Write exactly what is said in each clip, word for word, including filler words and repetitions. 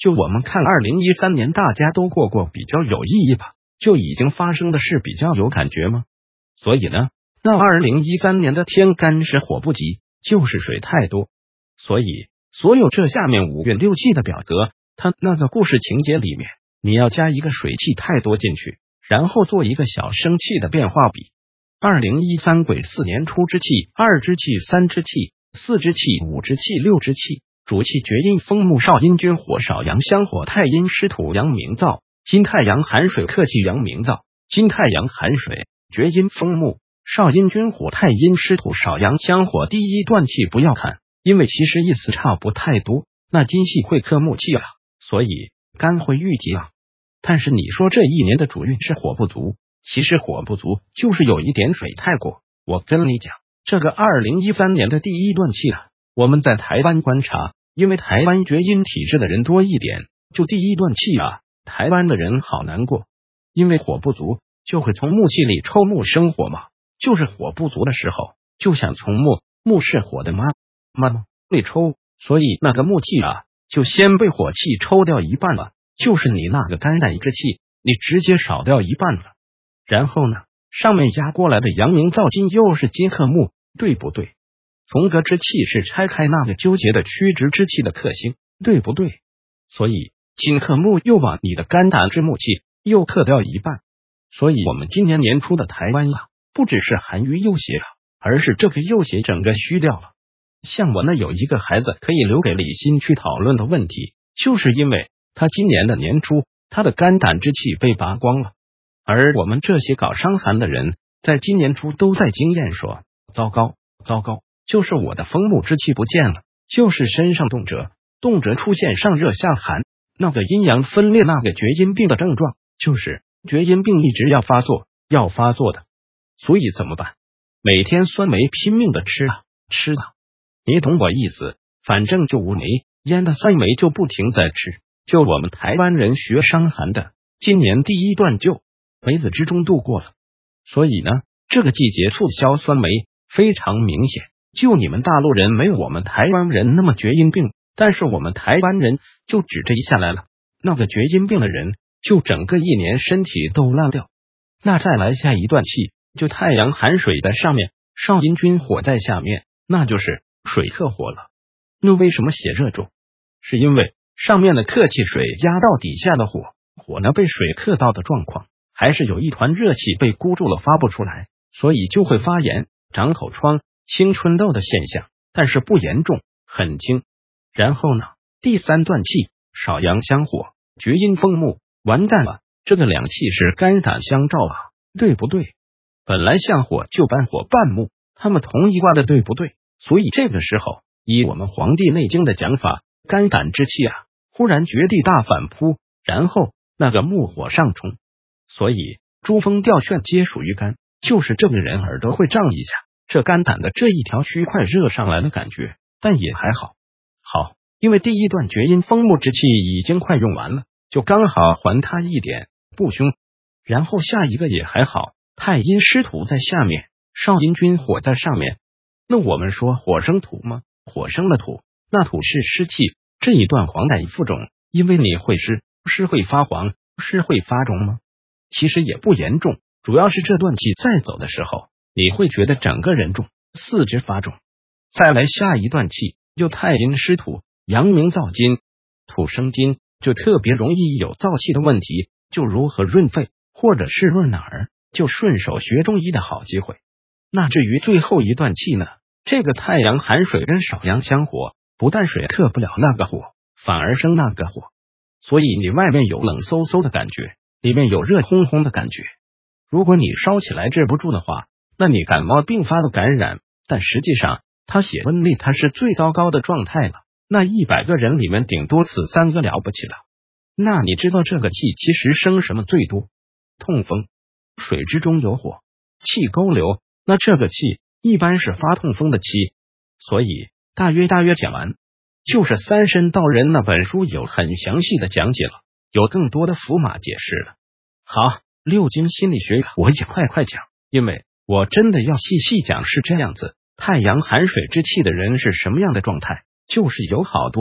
就我们看二零一三年大家都过过比较有意义吧，就已经发生的事比较有感觉吗？所以呢，那二零一三年的天干是火不及，就是水太多。所以所有这下面五运六气的表格，它那个故事情节里面，你要加一个水气太多进去，然后做一个小生气的变化比。二零一三癸巳年初之气，二之气，三之气，四之气，五之气，六之气，主气厥阴风木少阴君火少阳香火太阴湿土阳明燥，金太阳寒水克气阳明燥，金太阳寒水厥阴风木少阴君火太阴湿土少阳香火。第一段气不要看，因为其实意思差不太多，那金系会克木气啊，所以肝会郁结啊。但是你说这一年的主运是火不足，其实火不足就是有一点水太过。我跟你讲，这个二零一三年的第一段气啊，我们在台湾观察，因为台湾厥阴体质的人多一点，就第一段气啊，台湾的人好难过，因为火不足就会从木气里抽木生火嘛，就是火不足的时候就想从木木是火的妈妈里抽，所以那个木气啊就先被火气抽掉一半了，就是你那个肝胆之气你直接少掉一半了。然后呢，上面压过来的阳明燥金又是金克木，对不对？从格之气是拆开那个纠结的曲直之气的克星，对不对？所以金克木又把你的肝胆之木气又克掉一半。所以我们今年年初的台湾啊，不只是寒于右邪啊，而是这个右邪整个虚掉了。像我那有一个孩子可以留给李欣去讨论的问题，就是因为他今年的年初他的肝胆之气被拔光了，而我们这些搞伤寒的人在今年初都在经验说糟糕糟糕，就是我的风木之气不见了，就是身上动辄动辄出现上热下寒，那个阴阳分裂那个厥阴病的症状，就是厥阴病一直要发作要发作的。所以怎么办？每天酸梅拼命的吃啊吃啊，你懂我意思，反正就无梅腌的酸梅就不停在吃。就我们台湾人学伤寒的，今年第一段就梅子之中度过了，所以呢，这个季节促销酸梅非常明显。就你们大陆人没有我们台湾人那么厥阴病，但是我们台湾人就指这一下来了，那个厥阴病的人就整个一年身体都烂掉。那再来下一段气，就太阳寒水在上面，少阴君火在下面，那就是水克火了。那为什么写热重？是因为上面的克气水压到底下的火，火呢被水克到的状况，还是有一团热气被箍住了发不出来，所以就会发炎、长口疮、青春痘的现象，但是不严重，很轻。然后呢，第三段气少阳相火，厥阴风木，完蛋了，这个两气是肝胆相照啊，对不对？本来相火就半火半木，他们同一卦的，对不对？所以这个时候，以我们《黄帝内经》的讲法，肝胆之气啊，忽然绝地大反扑，然后那个木火上冲，所以珠峰吊旋皆属于肝，就是这个人耳朵会胀一下，这肝胆的这一条区块热上来的感觉，但也还好。好，因为第一段厥阴风木之气已经快用完了，就刚好还他一点不凶。然后下一个也还好，太阴湿土在下面，少阴君火在上面。那我们说火生土吗？火生了土，那土是湿气，这一段黄疸复肿，因为你会湿，湿会发黄，湿会发肿吗？其实也不严重，主要是这段气再走的时候，你会觉得整个人重，四肢发肿。再来下一段气，就太阴湿土，阳明燥金，土生金，就特别容易有燥气的问题，就如何润肺或者是润哪儿，就顺手学中医的好机会。那至于最后一段气呢，这个太阳寒水跟少阳相火，不但水克不了那个火，反而生那个火，所以你外面有冷飕飕的感觉，里面有热烘烘的感觉。如果你烧起来治不住的话，那你感冒并发的感染，但实际上他写温历他是最糟糕的状态了，那一百个人里面顶多死三个了不起了。那你知道这个气其实生什么最多？痛风。水之中有火，气沟流，那这个气一般是发痛风的气。所以大约大约讲完，就是三申道人那本书有很详细的讲解了，有更多的符码解释了。好，六经心理学我也快快讲，因为我真的要细细讲。是这样子，太阳寒水之气的人是什么样的状态，就是有好多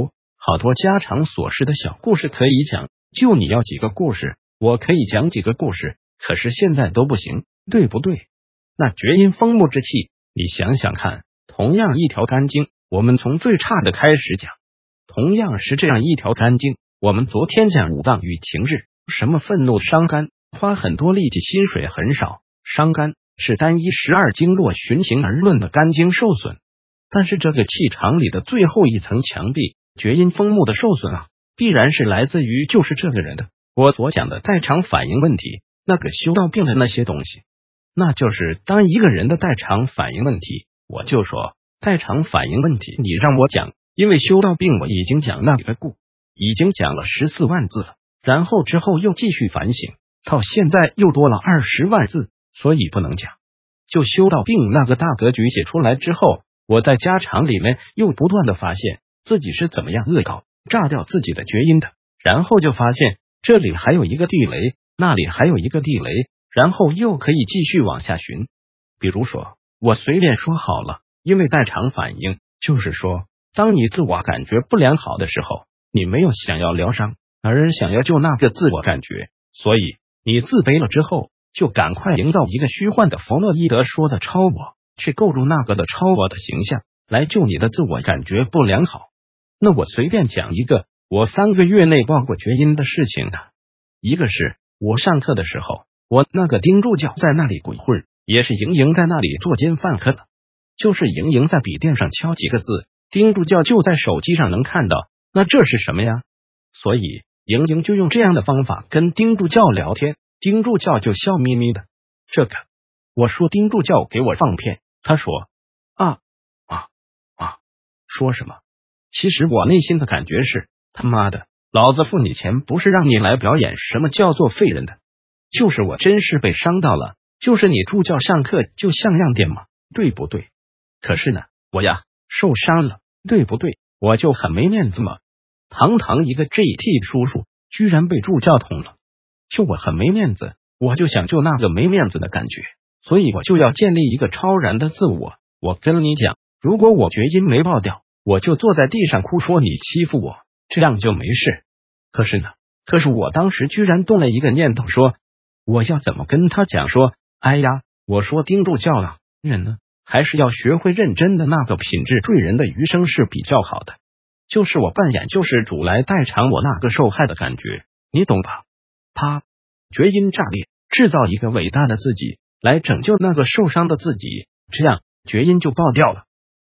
好多家常琐事的小故事可以讲，就你要几个故事，我可以讲几个故事，可是现在都不行，对不对？那厥阴风木之气，你想想看，同样一条肝经，我们从最差的开始讲。同样是这样一条肝经，我们昨天讲五脏与情志，什么愤怒伤肝，花很多力气，薪水很少，伤肝是单一十二经络循行而论的肝经受损。但是这个气场里的最后一层墙壁，厥阴风木的受损啊，必然是来自于就是这个人的我所讲的代偿反应问题，那个修道病的那些东西。那就是当一个人的代偿反应问题，我就说代偿反应问题，你让我讲，因为修道病我已经讲那个故，已经讲了十四万字了，然后之后又继续反省，到现在又多了二十万字，所以不能讲。就修道病那个大格局写出来之后，我在家常里面又不断的发现自己是怎么样恶搞炸掉自己的厥阴的，然后就发现这里还有一个地雷，那里还有一个地雷，然后又可以继续往下寻。比如说我随便说好了，因为代偿反应就是说，当你自我感觉不良好的时候，你没有想要疗伤，而想要救那个自我感觉，所以你自卑了之后，就赶快营造一个虚幻的弗洛伊德说的超我，去构筑那个的超我的形象，来救你的自我感觉不良好。那我随便讲一个我三个月内报过厥阴的事情啊。一个是我上课的时候，我那个丁助教在那里鬼混，也是莹莹在那里作奸犯科的，就是莹莹在笔电上敲几个字，丁助教就在手机上能看到，那这是什么呀？所以莹莹就用这样的方法跟丁助教聊天，丁助教就笑眯眯的。这个我说丁助教给我放骗，他说啊啊啊说什么？其实我内心的感觉是，他妈的，老子付你钱不是让你来表演什么叫做废人的，就是我真是被伤到了，就是你助教上课就像样点嘛，对不对？可是呢，我呀受伤了，对不对？我就很没面子嘛，堂堂一个 G T 叔叔居然被助教捅了，就我很没面子，我就想救那个没面子的感觉，所以我就要建立一个超然的自我。我跟你讲，如果我厥阴没爆掉，我就坐在地上哭说你欺负我，这样就没事。可是呢，可是我当时居然动了一个念头，说我要怎么跟他讲说，哎呀，我说丁助教了，人呢还是要学会认真的，那个品质对人的余生是比较好的。就是我扮演救世主来代偿我那个受害的感觉，你懂吧？啪，厥阴炸裂，制造一个伟大的自己来拯救那个受伤的自己，这样厥阴就爆掉了。